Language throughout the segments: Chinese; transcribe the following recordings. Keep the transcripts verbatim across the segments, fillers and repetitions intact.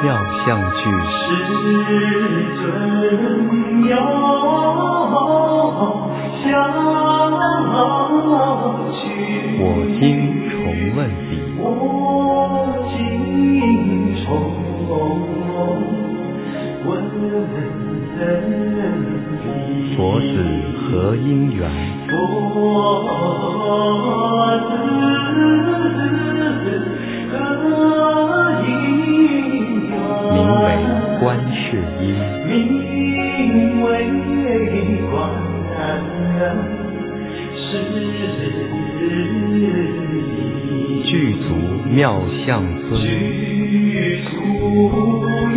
妙相具， 世尊有相具。 我今重问彼， 我今重问佛子何因缘？ 佛子何因缘？ 名为观世音， 名为观世音。 具足妙相尊， 具足妙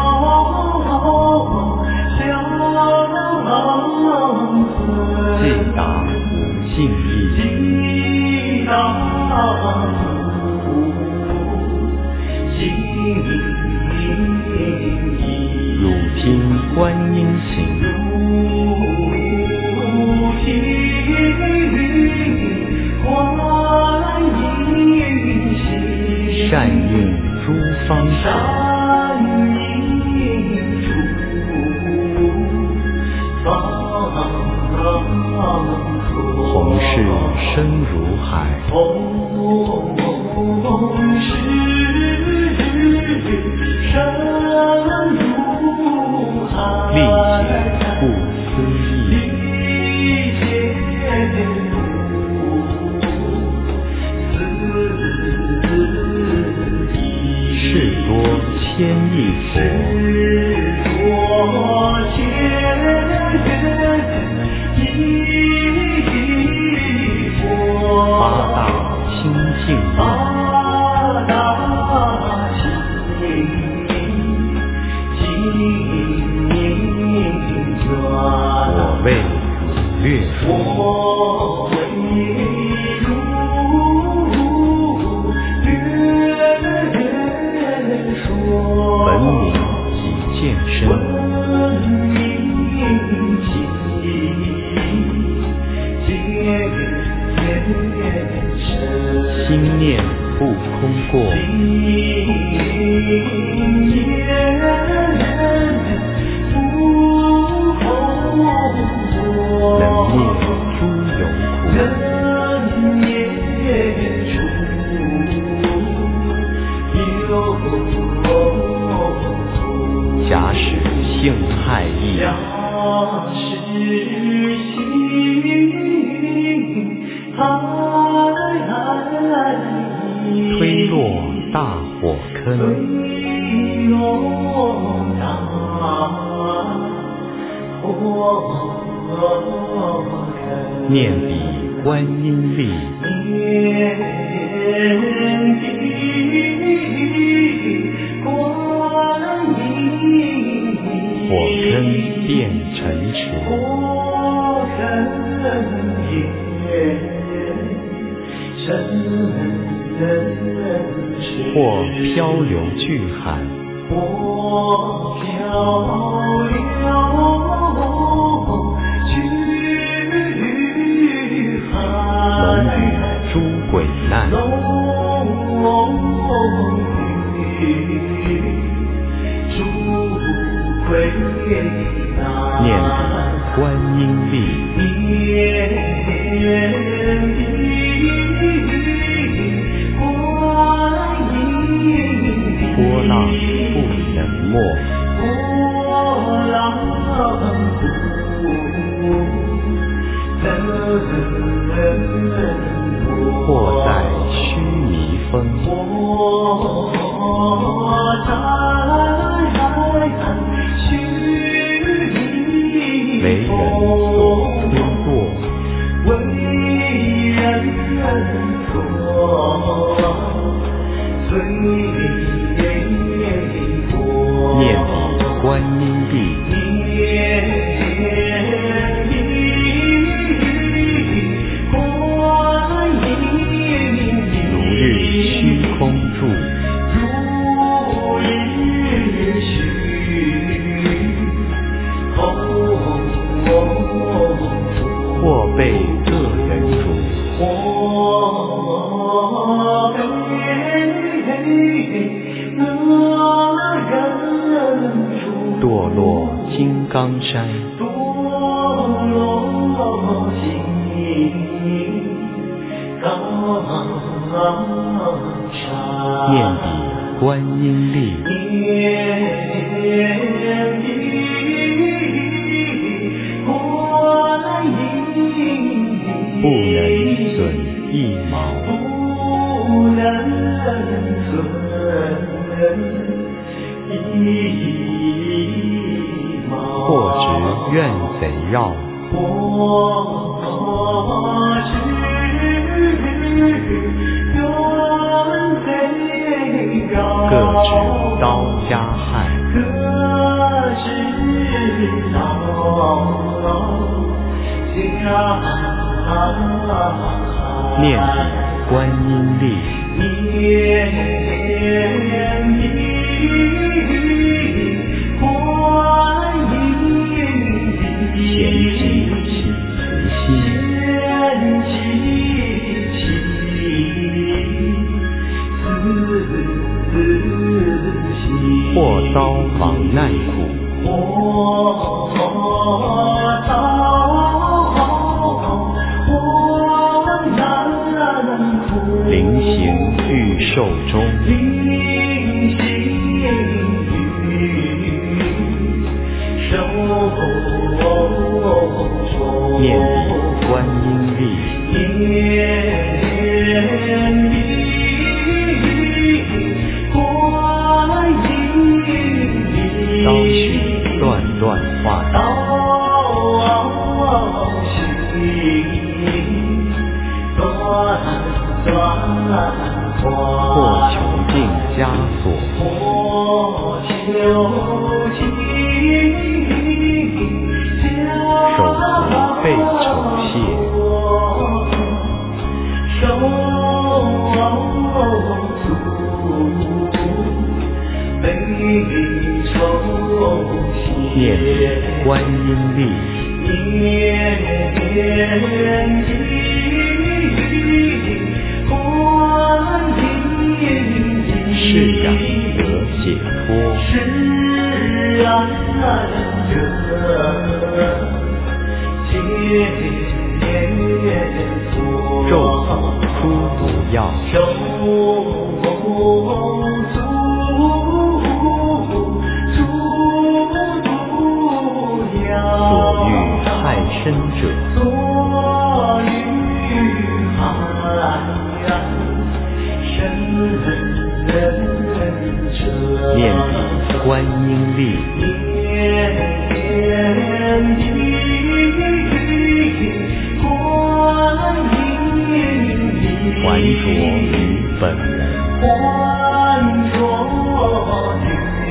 相尊， 尽达无尽意， 尽达无尽意。 汝听观音行， 如听观音行， 善应诸方善应诸方弘誓深如海， 弘誓深如海， 历劫不思议，事多千亿佛，八大清净愿，我为汝略说。闻名已见身，心念不空过，能灭诸有苦，假使性害意，推落大火坑，念彼观音力，火坑变成池，或漂流巨海， 或漂流巨海， 龙与诸鬼难， 龙与诸鬼难， 念彼观音力，波浪不能没，或在须弥峰，为人所推过， 为堕落金刚山， 堕落金刚山， 念彼观音力， 念彼观音力， 不能损一毛， 不能损一毛， 或执怨贼绕， 或执怨贼绕， 各执刀加害， 各执刀加念彼观音力， 念彼观音力， 咸集起慈心， 咸集起慈心， 或遭防难苦， 或遭临行欲寿中， 临行欲寿中， 念彼观音力， 念彼观音力， 当许断断化当许断断或囚禁枷锁， 或囚禁手足被丑亵， 手足被丑亵， 念彼观音力， 念彼观音力， 释然得解脱， 释然得解脱， 咒诅诸不要， 咒诅诸不要， 所欲害身者， 所欲害身者， 念彼观音力， 念彼观音力， 还着于本人， 还着于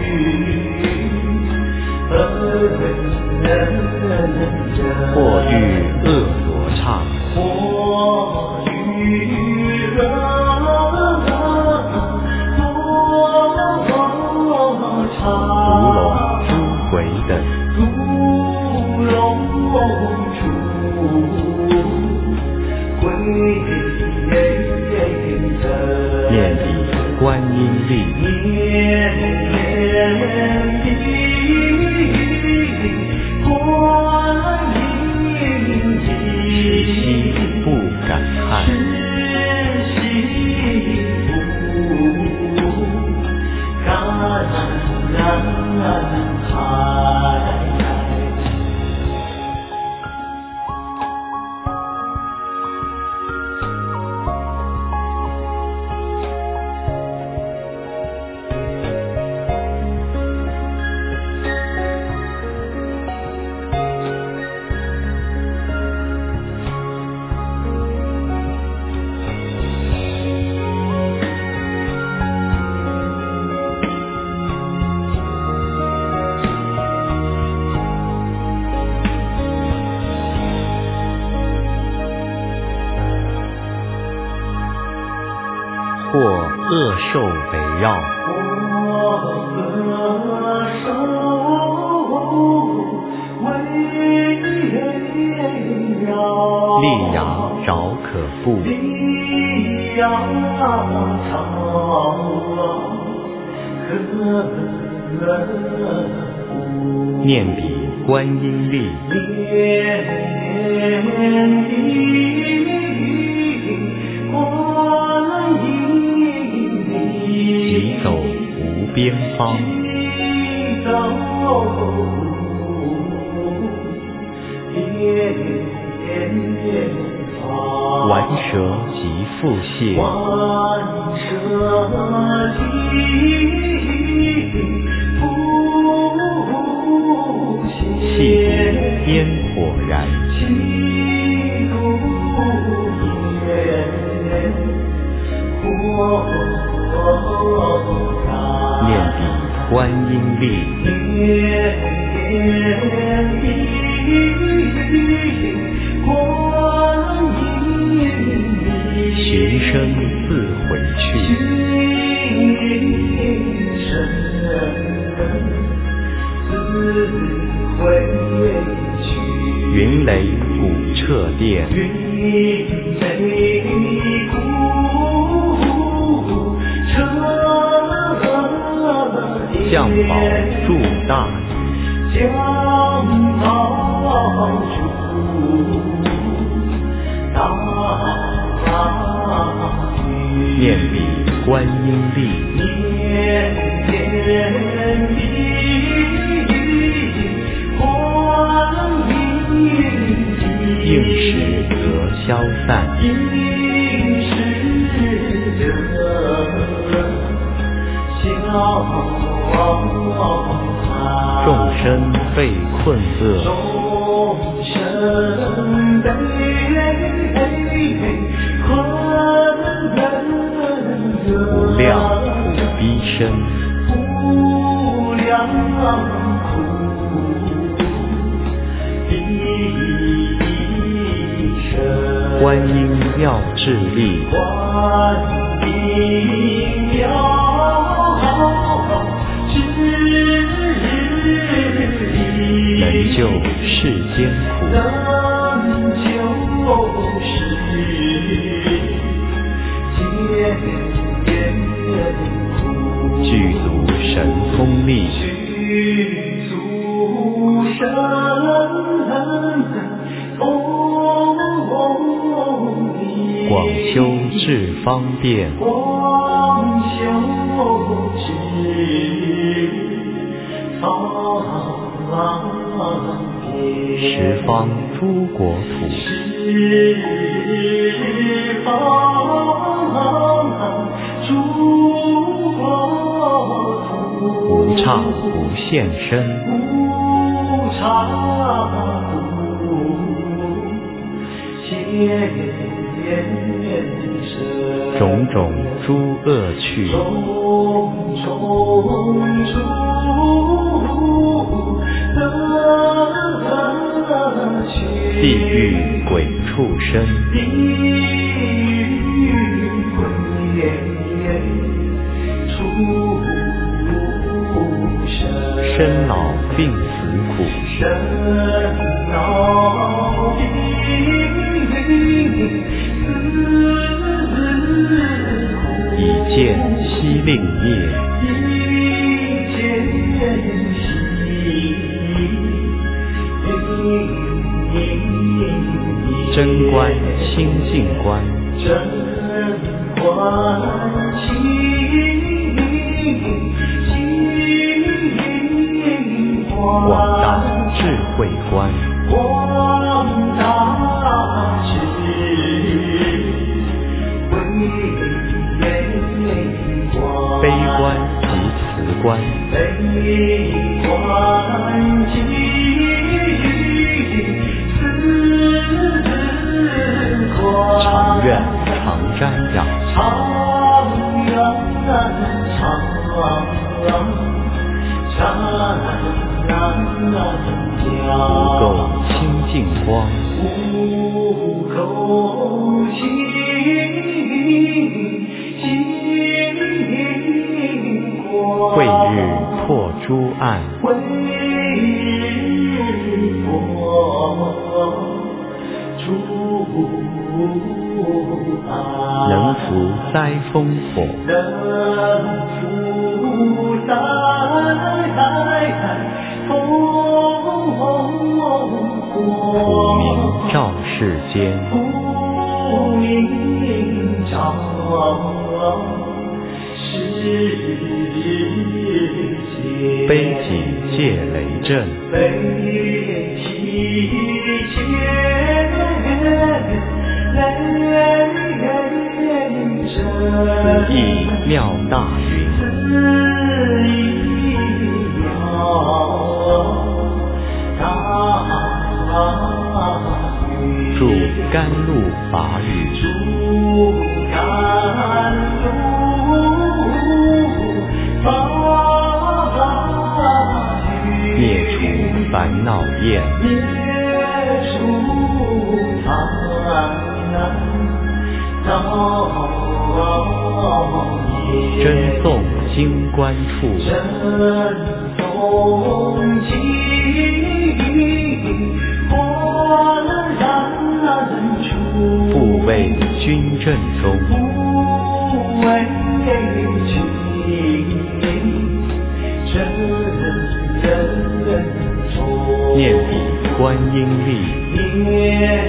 本人， 或遇恶罗刹， 或遇恶罗刹， 毒龙诸鬼等， 毒龙诸鬼等， 念彼观音力， 念彼观音力， 时悉不敢害， 时悉不敢害。 或恶兽围绕，利牙饶可怖， 念彼观音力， 念彼观音力， 即走无边方， 即走无边方， 玩蛇即复谢， 玩蛇即复谢， 细毒烟火燃， 细毒烟火燃， 念彼观音力，循声自回去，云雷鼓彻殿，降宝住大降宝住大念彼观音力， 念彼观音应时则消散， 应时则消众生被困厄， 众生被困厄， 无量苦逼身， 无量苦逼身， 观音妙智力， 观音妙智力， 能救世间苦， 能救世间苦， 具足神通力， 具足神通力， 广修智方便， 广修智方便， 十方诸国土， 十方诸国土， 无刹不现身， 无刹不现身， 种种诸恶趣， 种种诸恶趣， 地狱鬼畜生， 地狱鬼畜生， 生老病死苦， 生老病死苦， 已见悉令灭， 已见悉真观清净观， 真观清净观， 广大智慧观， 广大智慧观， 悲观及慈观， 悲观及慈观， 常愿常瞻仰， 常愿常常无垢清净光， 无垢清净光， 慧日破诸暗， 慧日破诸暗， 能伏灾风火， 能伏灾风世间， 不明照世界， 悲己戒雷震， 悲己戒雷震， 此意妙大云， 此意妙大云， 著甘露法语， 著甘露法语， 灭除烦恼厌， 灭除烦恼厌， 真诵经观处， 真诵经观处， 复为军阵中， 不为君真中， 念彼观音力， 念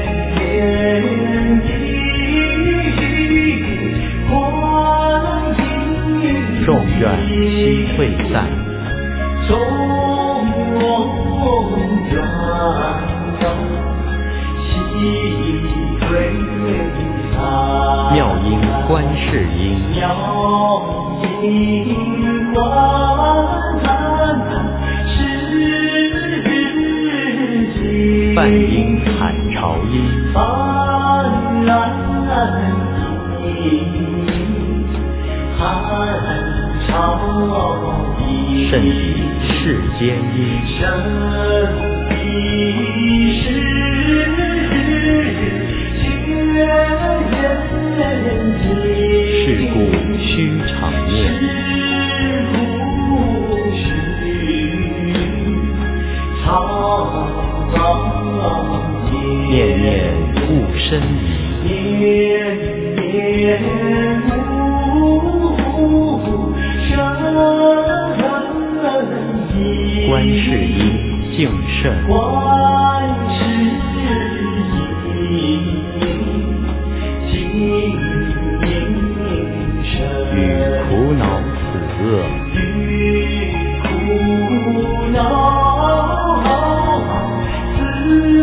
彼观音， 众愿悉会散， 众愿悉会散， 妙音观世音， 妙音观世音， 梵音海潮音， 梵音海潮音， 甚彼世间音， 甚彼世是故须常念，念念勿生疑， 念念勿生疑， 观世音净甚， 观世音净甚， 与苦恼此恶， 与苦恼此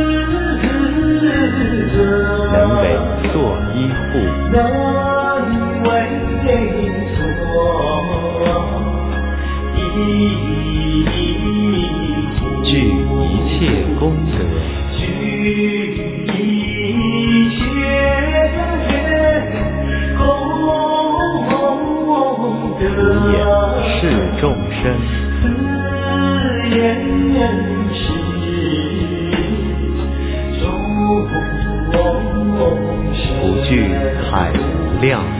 恶， 能为作依护， 能为作依护， 具一切功德， 具一切功德， 此也是众生， 此也是众生， 不惧海无量。